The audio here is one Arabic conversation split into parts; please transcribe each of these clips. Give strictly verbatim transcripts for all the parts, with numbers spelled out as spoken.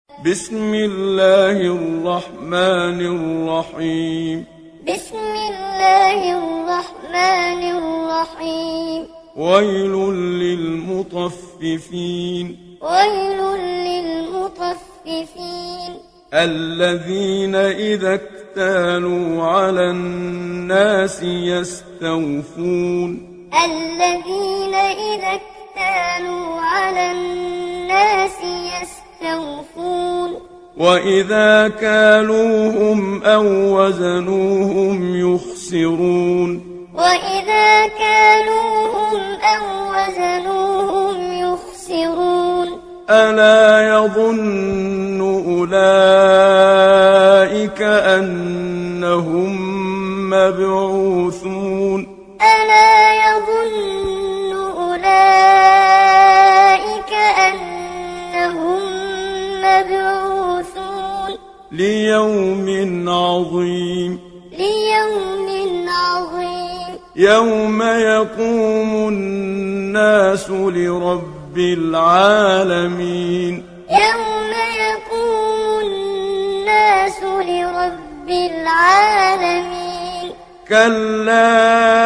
بسم الله الرحمن الرحيم بسم الله الرحمن الرحيم ويل للمطففين ويل للمطففين الذين إذا اكتالوا على الناس يستوفون الذين إذا اكتالوا على الناس يستوفون وإذا كالوهم أو وزنوهم يخسرون وإذا كالوهم أو وزنوهم يخسرون ألا يظن أولئك أنهم مبعوثون ألا يظن أولئك أنهم مبعوثون ليوم عظيم ليوم عظيم يوم يقوم الناس لرب العالمين يوم يقوم الناس لرب العالمين كلا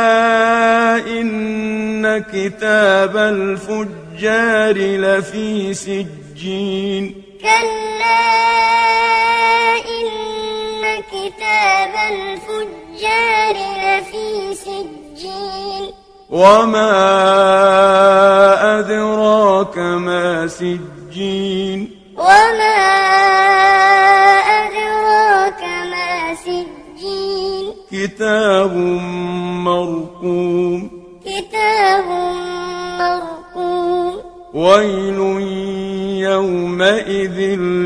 إن كتاب الفجار لفي سجين كلا إن كتاب الفجار لفي سجين وما أدراك ما سجين وما أدراك ما سجين كتاب مرقوم كتاب مرقوم ويل يومئذ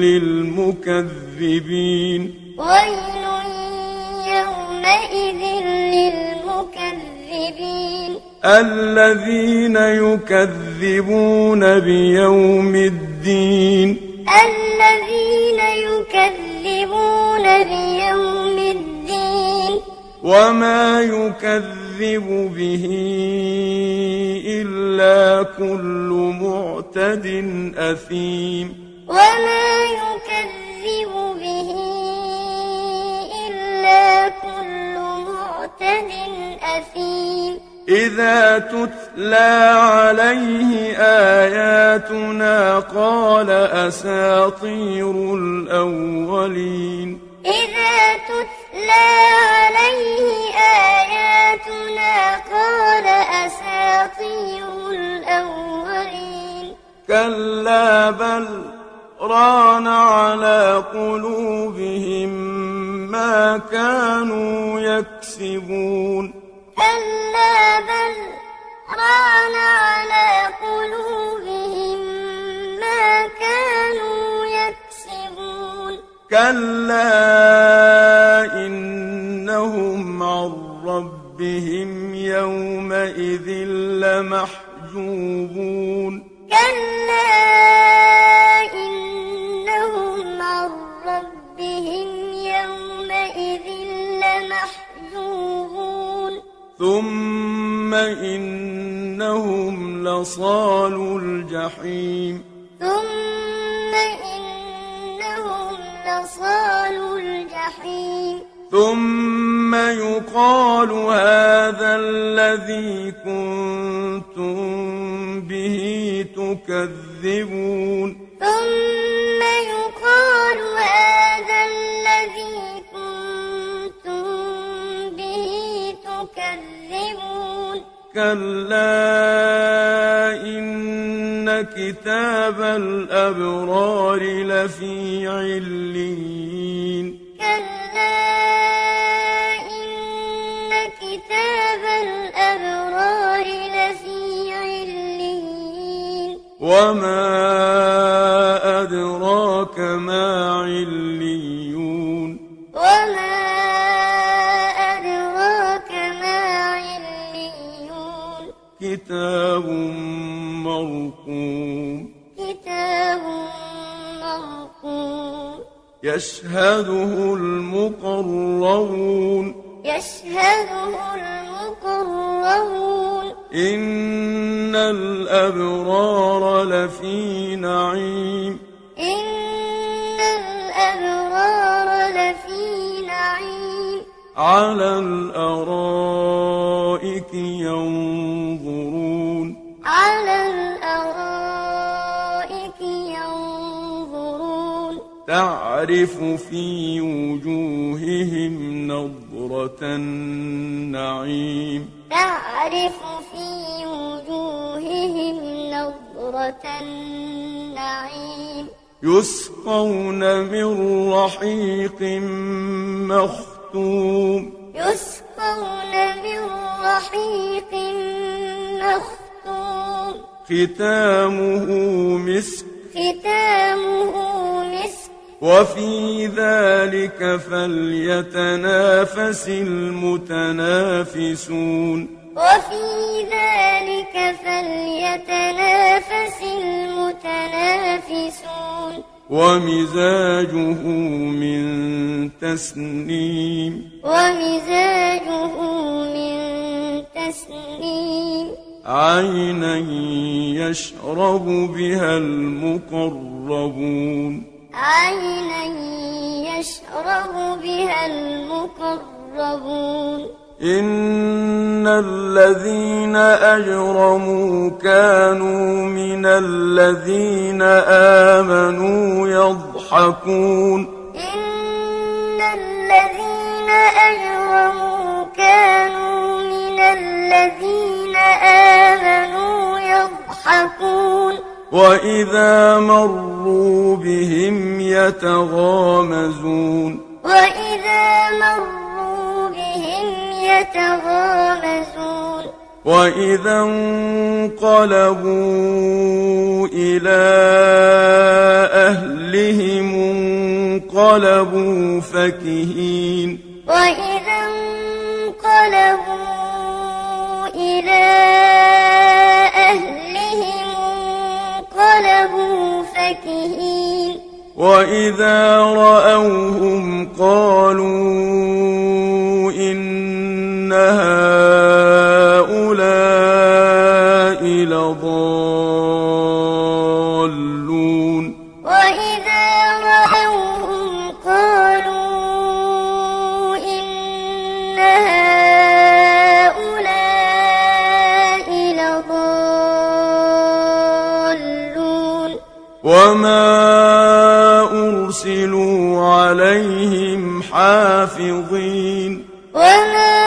للمكذبين ويل يومئذ للمكذبين الذين يكذبون بيوم الدين الذين يكذبون بيوم الدين وما يكذب به إلا كل معتد أثيم وما يكذب به إلا كل معتد أثيم إذا تتلى عليه آياتنا قال أساطير الأولين إذا تتلى عليه آياتنا قال أساطير الأولين كلا بل ران على قلوبهم ما كانوا يكسبون كلا بل ران على قلوبهم ما كانوا يكسبون كلا إنهم عن ربهم يومئذ لمحجوبون كلا إنهم عن ربهم يومئذ لمحجوبون ثم إنهم لصالو الجحيم ثم إنهم لصالو الجحيم ثم يقال هذا الذي كنتم به تكذبون ثم يقال هذا الذي كنتم به تكذبون كلا إن كتاب الأبرار لفي عليين كلا إن كتاب الأبرار لفي عليين وما أدراك ما عليون وما أدراك ما عليون كتاب مرقوم كتاب مرقوم يشهده المقربون يشهده المقربون إن الأبرار لفي نعيم إن على الأرائك ينظرون على الأرائك ينظرون تعرف في وجوههم نضرة النعيم تعرف في وجوههم نضرة النعيم يسقون من رحيق مختوم يسقون من رحيق مختوم ختامه مسك ختامه مسك وفي ذلك فليتنافس المتنافسون وفي ذلك فليتنافس المتنافسون ومزاجه من تسنيم ومزاجه من تسنيم عينا يشرب بها المقربون عينا يشرب بها المقربون إن الذين أجرموا كانوا من الذين آمنوا يضحكون إن الذين أجرموا كانوا من الذين آمنوا يضحكون وإذا مروا بهم يتغامزون وإذا مروا بهم يتغامزون وإذا انقلبوا إلى أهلهم انقلبوا فكهين وإذا انقلبوا إلى أهلهم انقلبوا فكهين وإذا رأوهم قالوا إن هؤلاء لضالون وإذا رأوهم قالوا إن هؤلاء لضالون وما أرسلوا عليهم حافظين وما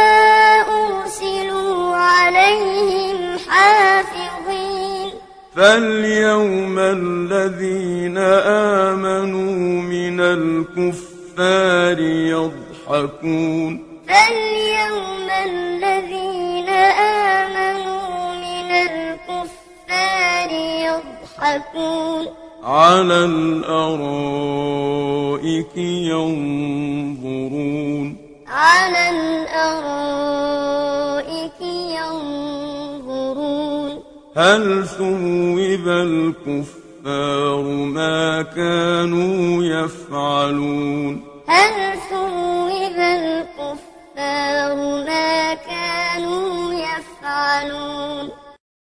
أرسلوا عليهم حافظين فاليوم الذين آمنوا من الكفار يضحكون فاليوم الذين آمنوا من الكفار يضحكون على الأرائك ينظرون على الأرائك ينظرون هل ثوب الكفار ما كانوا يفعلون هل ثوب